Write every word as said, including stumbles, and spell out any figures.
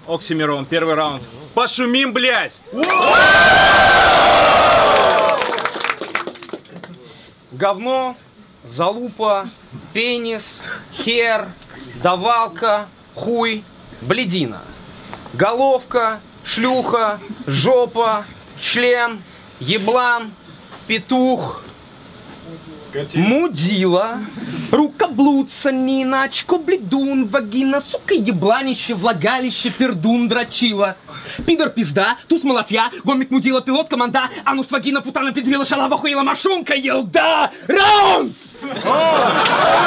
Оксимирон, первый раунд. Пошумим, блядь! Говно, залупа, пенис, хер, давалка, хуй, блядина. Головка, шлюха, жопа, член, еблан, петух, мудила, рукоблудца, ниначко, бледун, вагина, сука, ебланище, влагалище, пердун, дрочила. Пидор, пизда, туз, малафья, гомик, мудила, пилот, команда, анус, вагина, путана, педрила, шалава, хуила, машунка, елда, раунд!